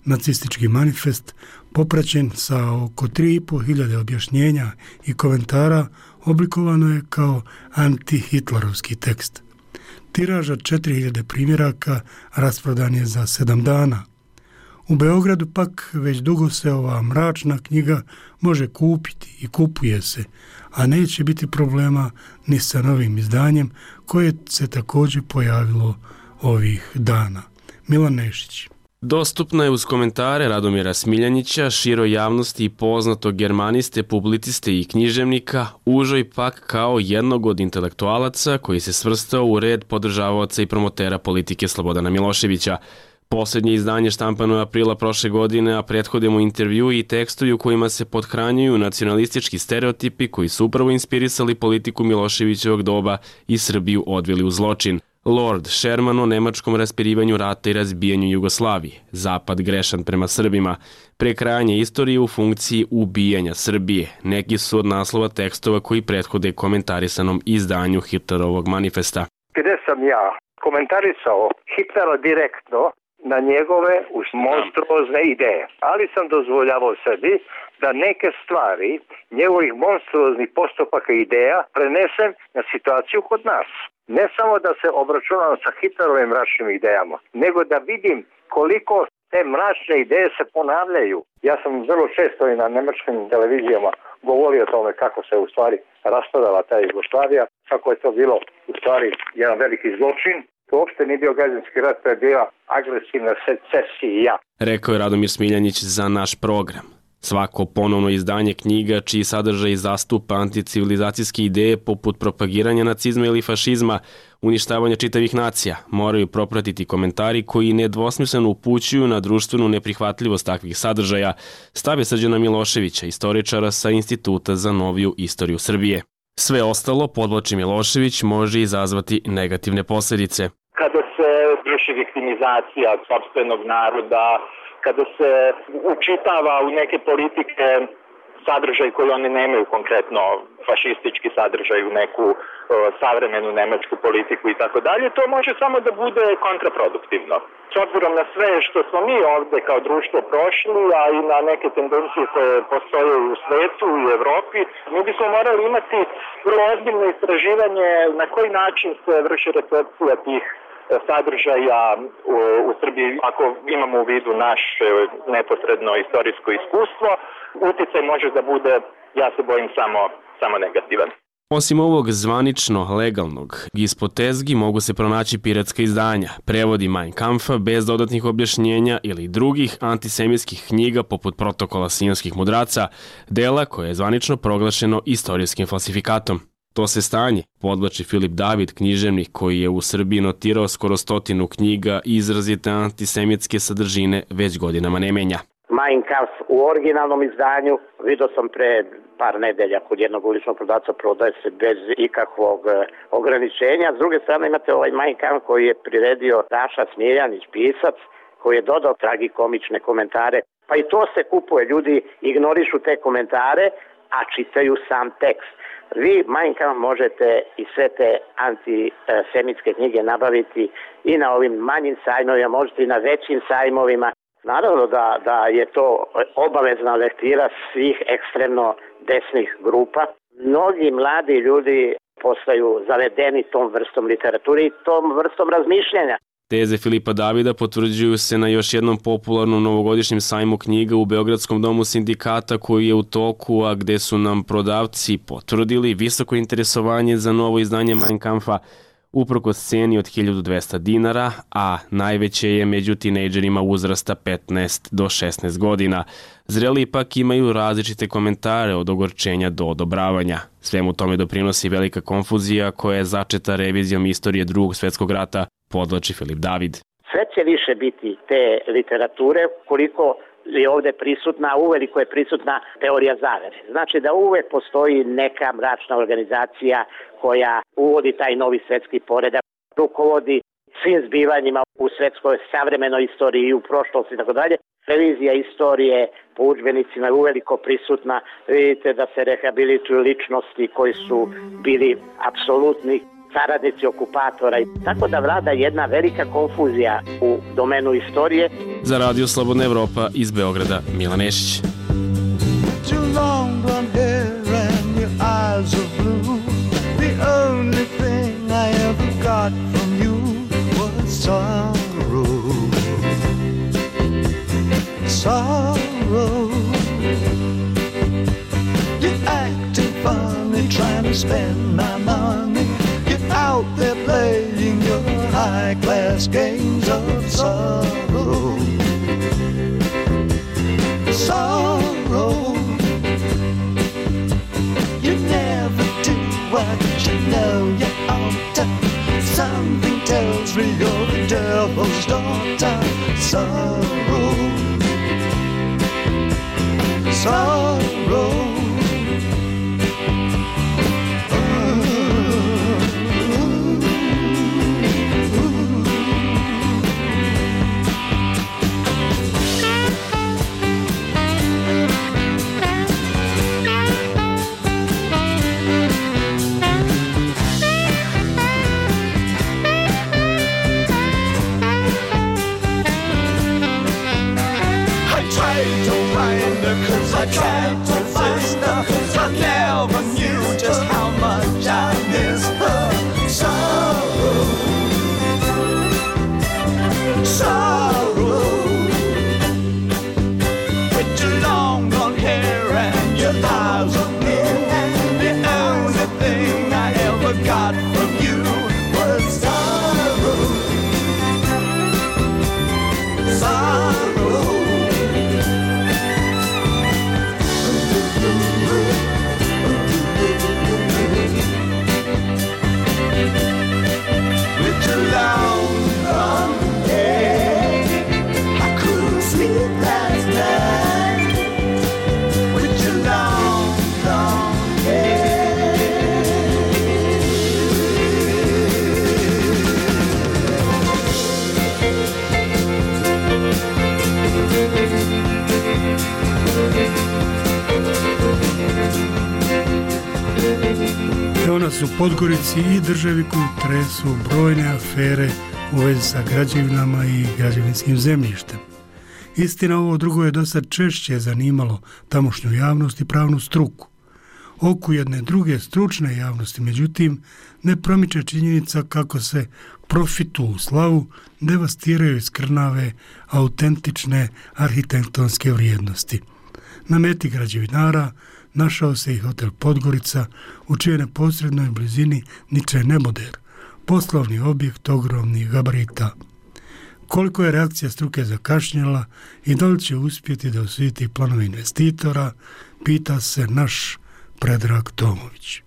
nacistički manifest, popraćen sa oko tri i pol hiljade objašnjenja i komentara, oblikovano je kao anti-hitlerovski tekst. Tiraž od četiri hiljade primjeraka rasprodan je za sedam dana. U Beogradu pak već dugo se ova mračna knjiga može kupiti i kupuje se, a neće biti problema ni sa novim izdanjem koje se također pojavilo ovih dana. Milan Nešić. Dostupna je uz komentare Radomira Smiljanića, široj javnosti i poznatog germaniste, publiciste i književnika, užoj pak kao jednog od intelektualaca koji se svrstao u red podržavaoca i promotera politike Slobodana Miloševića. Posljednje izdanje štampano je aprila prošle godine, a prethode mu intervju i tekstovi u kojima se pothranjuju nacionalistički stereotipi koji su upravo inspirisali politiku Miloševićevog doba i Srbiju odveli u zločin. Lord Sherman o nemačkom raspirivanju rata i razbijanju Jugoslavije, Zapad grešan prema Srbima, prekrajanje istorije u funkciji ubijanja Srbije. Neki su od naslova tekstova koji prethode komentarisanom izdanju Hitlerovog manifesta. Gde sam ja komentarisao Hitlera direktno na njegove monstruozne ideje, ali sam dozvoljavao sebi da neke stvari njegovih monstruoznih postupaka i ideja prenesem na situaciju kod nas. Ne samo da se obračunam sa Hitlerovim mračnim idejama, nego da vidim koliko te mračne ideje se ponavljaju. Ja sam vrlo često i na nemačkim televizijama govorio o tome kako se u stvari raspadala ta Jugoslavija, kako je to bilo u stvari jedan veliki zločin. To uopšte nije bio građanski rat, to je bila agresivna secesija. Rekao je Radomir Smiljanić za naš program. Svako ponovno izdanje knjiga čiji sadržaj zastupa anticivilizacijske ideje poput propagiranja nacizma ili fašizma, uništavanja čitavih nacija, moraju propratiti komentari koji nedvosmisleno upućuju na društvenu neprihvatljivost takvih sadržaja, stave Srđana Miloševića, istoričara sa Instituta za noviju istoriju Srbije. Sve ostalo, podvlači Milošević, može izazvati negativne posljedice. Kada se vrši viktimizacija sopstvenog naroda, kada se učitava u neke politike sadržaj koji oni nemaju, konkretno fašistički sadržaj u neku o, savremenu nemačku politiku i tako dalje, to može samo da bude kontraproduktivno. S obzirom na sve što smo mi ovde kao društvo prošli, a i na neke tendencije koje postoje u svetu i u Evropi, mi bismo morali imati vrlo ozbiljno istraživanje na koji način se vrši recepcija tih sadržaja u, u Srbiji, ako imamo u vidu naše neposredno istorijsko iskustvo, uticaj može da bude, ja se bojim, samo, samo negativan. Osim ovog zvanično legalnog, ispod tezgi mogu se pronaći piratska izdanja, prevodi Mein Kampfa bez dodatnih objašnjenja ili drugih antisemitskih knjiga poput Protokola sionskih mudraca, dela koje je zvanično proglašeno istorijskim falsifikatom. To se stanje, podvlači Filip David, književnik koji je u Srbiji notirao skoro stotinu knjiga i izrazite antisemitske sadržine, već godinama ne menja. Mein Kampf u originalnom izdanju, vidio sam pre par nedelja kod jednog uličnog prodavca, prodaje se bez ikakvog ograničenja. S druge strane imate ovaj Mein Kampf koji je priredio Raša Smiljanić, pisac, koji je dodao tragikomične komentare. Pa i to se kupuje, ljudi ignorišu te komentare, a čitaju sam tekst. Vi Mein Kampf možete i sve te antisemitske knjige nabaviti i na ovim manjim sajmovima, možete i na većim sajmovima. Naravno da, da je to obavezna lektira svih ekstremno desnih grupa. Mnogi mladi ljudi postaju zavedeni tom vrstom literature i tom vrstom razmišljanja. Teze Filipa Davida potvrđuju se na još jednom popularnom novogodišnjem sajmu knjiga u Beogradskom domu sindikata koji je u toku, a gde su nam prodavci potvrdili visoko interesovanje za novo izdanje Mein Kampfa, uprkos ceni od hiljadu dvesta dinara, a najveće je među tinejdžerima uzrasta petnaest do šesnaest godina. Zreli ipak imaju različite komentare od ogorčenja do odobravanja. Svemu tome doprinosi velika konfuzija koja je začeta revizijom istorije Drugog svjetskog rata, podvlači Filip David. Sve će više biti te literature koliko je ovde prisutna, uveliko je prisutna teorija zavere. Znači da uvek postoji neka mračna organizacija koja uvodi taj novi svetski poredak, rukovodi svim zbivanjima u svetskoj savremenoj istoriji i u prošlosti i tako dalje. Revizija istorije po udžbenicima je uveliko prisutna. Vidite da se rehabilituju ličnosti koji su bili apsolutni saradnici okupatora. Tako da vlada jedna velika konfuzija u domenu istorije. Za Radio Slobodna Evropa iz Beograda, Milan Nešić. Your long blonde hair and your eyes are blue. The only thing I ever got from you was sorrow. Sorrow. You're acting funny, trying to spend my money. You're out there playing your high-class games of sorrow. Sorrow. You never do what you know you ought to. Something tells me you're the devil's daughter. Sorrow. Sorrow. I tried to find her, I never knew just how much I miss her. Sorrow, sorrow. With your long blonde hair and your eyes of blue, and the only thing I ever got from you was sorrow, sorrow. Evo nas u Podgorici i državi koju tresu brojne afere u vezi sa građevinama i građevinskim zemljištem. Istina, ovo drugo je dosta češće zanimalo tamošnju javnost i pravnu struku. Oku jedne druge stručne javnosti, međutim, ne promiče činjenica kako se profitu u slavu devastiraju i skrnave autentične arhitektonske vrijednosti. Na meti građevinara našao se i hotel Podgorica, u čijoj neposrednoj blizini niče neboder, poslovni objekt ogromnih gabarita. Koliko je reakcija struke zakašnjela i da li će uspjeti da osvijeti planove investitora, pita se naš Predrag Tomović.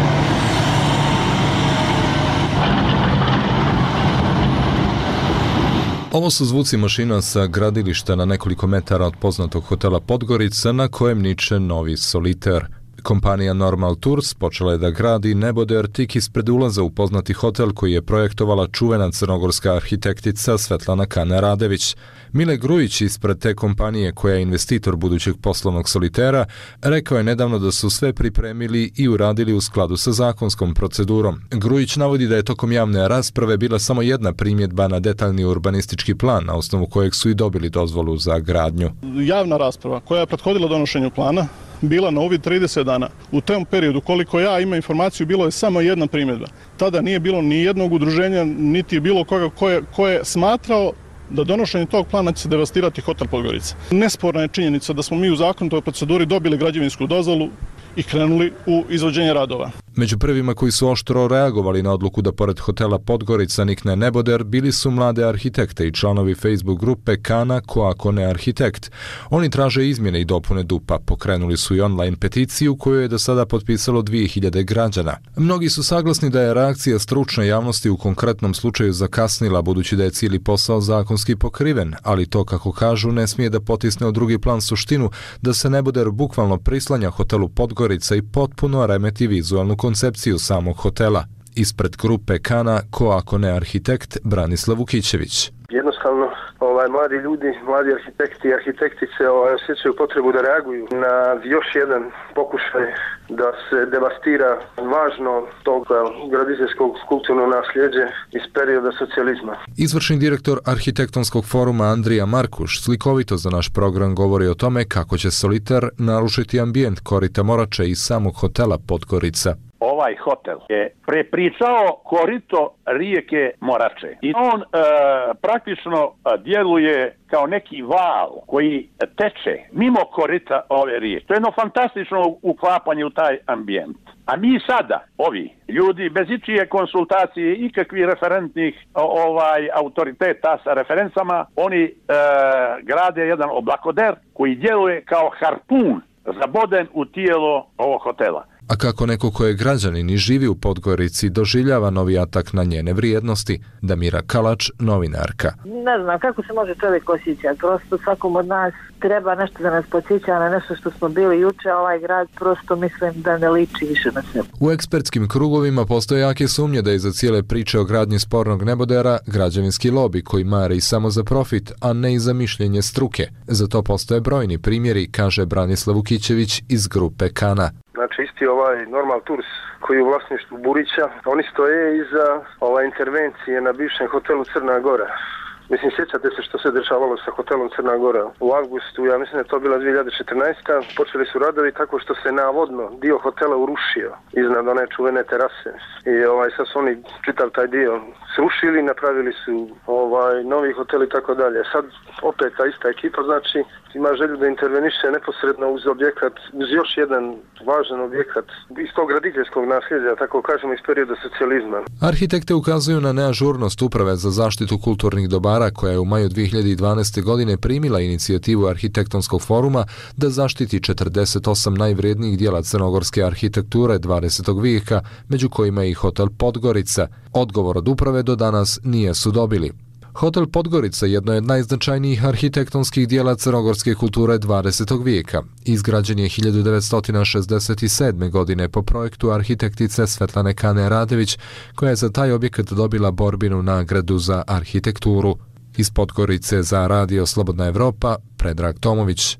Ovo su zvuci mašina sa gradilišta na nekoliko metara od poznatog hotela Podgorica na kojem niče novi soliter. Kompanija Normal Tours počela je da gradi neboder tik ispred ulaza u poznati hotel koji je projektovala čuvena crnogorska arhitektica Svetlana Kane-Radević. Mile Grujić ispred te kompanije koja je investitor budućeg poslovnog solitera rekao je nedavno da su sve pripremili i uradili u skladu sa zakonskom procedurom. Grujić navodi da je tokom javne rasprave bila samo jedna primjedba na detaljni urbanistički plan na osnovu kojeg su i dobili dozvolu za gradnju. Javna rasprava koja je prethodila donošenju plana bila na uvid trideset dana. U tom periodu, koliko ja imam informaciju, bilo je samo jedna primjedba. Tada nije bilo ni jednog udruženja, niti je bilo koga ko je, ko je smatrao da donošenje tog plana će se devastirati hotel Podgorica. Nesporna je činjenica da smo mi u zakonitoj proceduri dobili građevinsku dozvolu i krenuli u izvođenje radova. Među prvima koji su oštro reagovali na odluku da pored hotela Podgorica nikne neboder bili su mlade arhitekte i članovi Facebook grupe Kana ko ako ne arhitekt. Oni traže izmjene i dopune D U P-a, pokrenuli su i online peticiju koju je do sada potpisalo dvije hiljade građana. Mnogi su saglasni da je reakcija stručne javnosti u konkretnom slučaju zakasnila budući da je cijeli posao zakonski pokriven, ali to, kako kažu, ne smije da potisne u drugi plan suštinu da se neboder bukvalno prislanja hotelu Podgorica i potpuno remeti vizualnu koncepciju samog hotela. Ispred grupe Kana, ko ako ne arhitekt, Branislav Vukićević. jednostavno ovaj, mladi ljudi, mladi arhitekti i arhitektice ovaj, osjećaju potrebu da reaguju na još jedan pokušaj da se devastira važno tog graditeljskog kulturno nasljeđe iz perioda socijalizma. Izvršni direktor Arhitektonskog foruma Andrija Markuš slikovito za naš program govori o tome kako će Soliter narušiti ambijent korita Morače i samog hotela Podgorica. Ovaj hotel je prepričao korito rijeke Morače i on e, praktično djeluje kao neki val koji teče mimo korita ove rijeke. To je jedno fantastično uklapanje u taj ambijent. A mi sada, ovi ljudi, bez ičije konsultacije, ikakvih referentnih ovaj autoriteta sa referencama, oni e, grade jedan oblakoder koji djeluje kao harpun zaboden u tijelo ovog hotela. A kako neko ko je građanin i živi u Podgorici doživljava novi atak na njene vrijednosti? Damira Kalač, novinarka. Ne znam, kako se može čovjek osjećati? Prosto svakom od nas treba nešto da nas podsjeća na nešto što smo bili juče, a ovaj grad prosto mislim da ne liči više na sebe. U ekspertskim krugovima postoje jake sumnje da je za cijele priče o gradnji spornog nebodera građevinski lobi koji mari samo za profit, a ne i za mišljenje struke. Za to postoje brojni primjeri, kaže Branislav Vukićević iz grupe Kana. Znači isti ovaj Normal Tours koji je u vlasništvu Burića, oni stoje iza ovaj intervencije na bivšem hotelu Crna Gora. Mislim, sjećate se što se dešavalo sa hotelom Crna Gora u avgustu, ja mislim da je to bila dvije hiljade četrnaeste. Počeli su radovi tako što se navodno dio hotela urušio iznad one čuvene terase. I ovaj, sad su oni čitav taj dio srušili, napravili su ovaj novi hotel i tako dalje. Sad opet ta ista ekipa, znači, ima želju da interveniše neposredno uz objekat, uz još jedan važan objekat iz tog graditeljskog nasljeđa, tako kažemo, iz perioda socijalizma. Arhitekte ukazuju na neažurnost Uprave za zaštitu kulturnih dobara koja je u maju dvije hiljade dvanaeste. godine primila inicijativu Arhitektonskog foruma da zaštiti četrdeset osam najvrijednijih dijela crnogorske arhitekture dvadesetog vijeka, među kojima je i hotel Podgorica. Odgovor od uprave do danas nije su dobili. Hotel Podgorica jedno je od najznačajnijih arhitektonskih dijela crnogorske kulture dvadesetog vijeka. Izgrađen je hiljadu devetsto šezdeset sedme. godine po projektu arhitektice Svetlane Kane Radević, koja je za taj objekat dobila borbinu nagradu za arhitekturu. Iz Podgorice za Radio Slobodna Evropa, Predrag Tomović.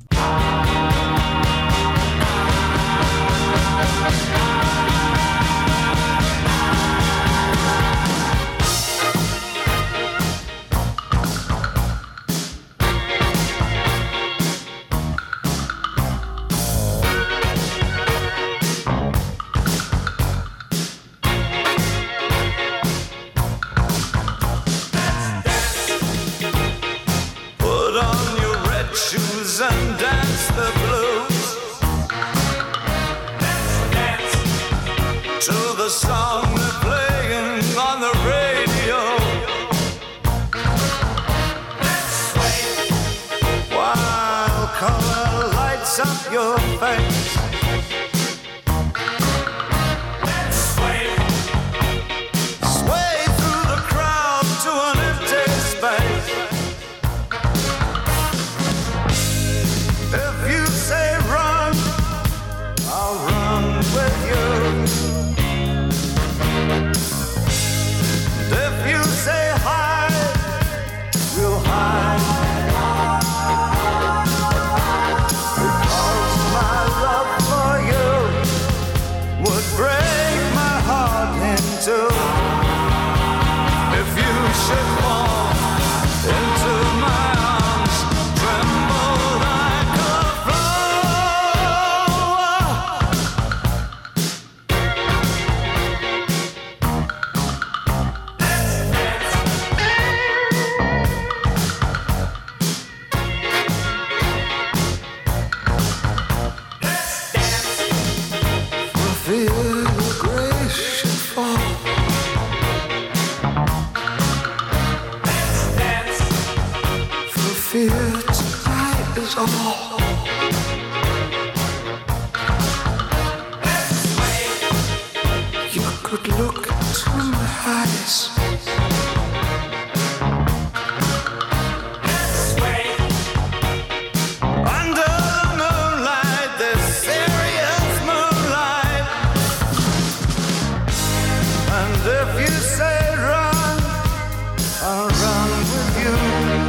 And if you say run, I'll run with you.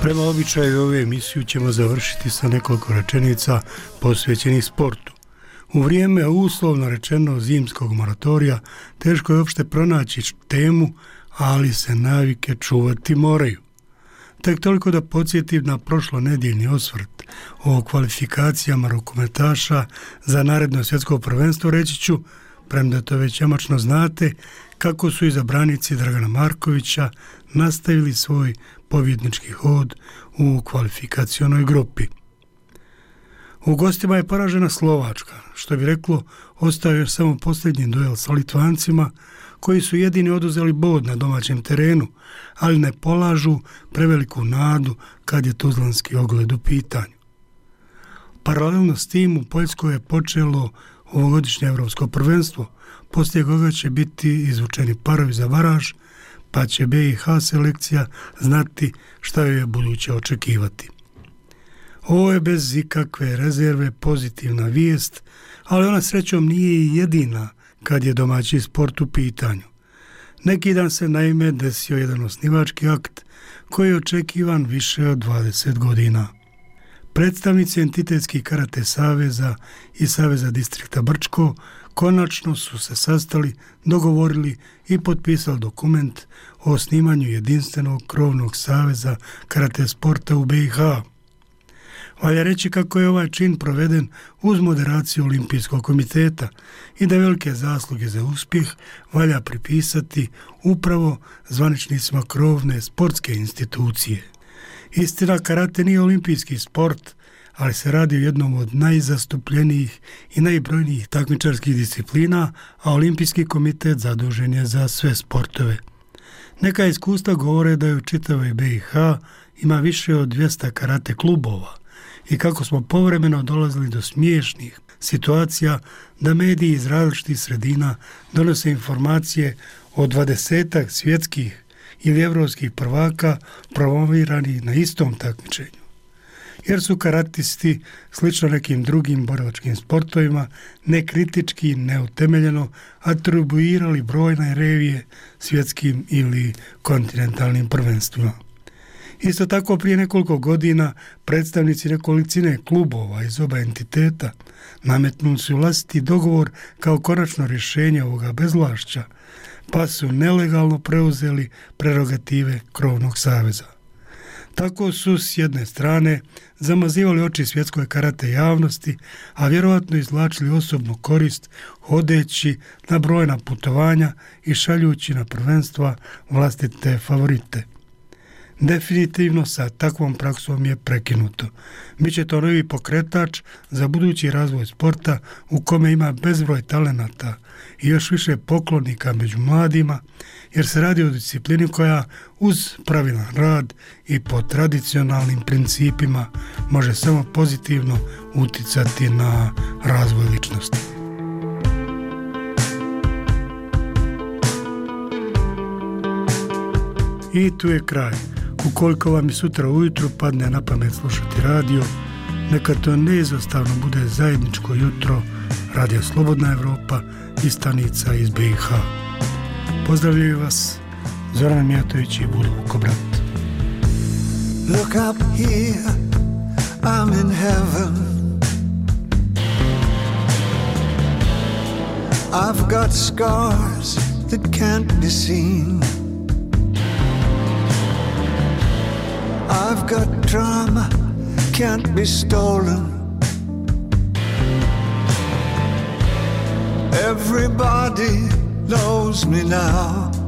Prema običaju ove emisiju ćemo završiti sa nekoliko rečenica posvećenih sportu. U vrijeme uslovno rečeno zimskog moratorija teško je uopšte pronaći temu, ali se navike čuvati moraju. Tek toliko da podsjetim na prošlo nedjeljni osvrt o kvalifikacijama rukometaša za naredno svjetsko prvenstvo, reći ću, premda to već jamačno znate, kako su izabranici Dragana Markovića nastavili svoj pobjednički hod u kvalifikacionoj grupi. U gostima je poražena Slovačka, što bi reklo, ostao je samo posljednji duel sa Litvancima, koji su jedini oduzeli bod na domaćem terenu, ali ne polažu preveliku nadu kad je tuzlanski ogled u pitanju. Paralelno s tim u Poljskoj je počelo ovogodišnje evropsko prvenstvo, poslije koga će biti izvučeni parovi za baraž, pa će B i H selekcija znati šta joj je buduće očekivati. Ovo je bez ikakve rezerve pozitivna vijest, ali ona srećom nije i jedina kad je domaći sport u pitanju. Neki dan se naime desio jedan osnivački akt koji je očekivan više od dvadeset godina. Predstavnici entitetskih karate saveza i Saveza distrikta Brčko konačno su se sastali, dogovorili i potpisali dokument o osnivanju jedinstvenog krovnog saveza karate sporta u B i H. Valja reći kako je ovaj čin proveden uz moderaciju Olimpijskog komiteta i da velike zasluge za uspjeh valja pripisati upravo zvaničnicima krovne sportske institucije. Istina, karate nije olimpijski sport, ali se radi o jednom od najzastupljenijih i najbrojnijih takmičarskih disciplina, a Olimpijski komitet zadužen je za sve sportove. Neka iskustva govore da je u čitavoj B i H ima više od dvjesto karate klubova i kako smo povremeno dolazili do smiješnih situacija da mediji iz različitih sredina donose informacije o dvadesetak svjetskih ili evropskih prvaka promovirani na istom takmičenju. Jer su karatisti, slično nekim drugim borilačkim sportovima, nekritički, neutemeljeno atribuirali brojne revije svjetskim ili kontinentalnim prvenstvima. Isto tako prije nekoliko godina predstavnici nekolicine klubova iz oba entiteta nametnuli su vlastiti dogovor kao konačno rješenje ovoga bezvlašća, pa su nelegalno preuzeli prerogative krovnog saveza. Tako su s jedne strane zamazivali oči svjetskoj karate javnosti, a vjerojatno izvlačili osobnu korist hodeći na brojna putovanja i šaljući na prvenstva vlastite favorite. Definitivno sa takvom praksom je prekinuto. Biće to novi pokretač za budući razvoj sporta u kome ima bezbroj talenata i još više poklonika među mladima, jer se radi o disciplini koja uz pravilan rad i po tradicionalnim principima može samo pozitivno uticati na razvoj ličnosti. I tu je kraj. Ukoliko vam i sutra ujutru padne na pamet slušati radio, neka to neizostavno bude zajedničko jutro Radio Slobodna Evropa i stanica iz B i H. Pozdravljaju vas Zoran Mijatović i Budo Vukobrat. Look up here, I'm in heaven. I've got scars that can't be seen. I've got drama, can't be stolen. Everybody knows me now.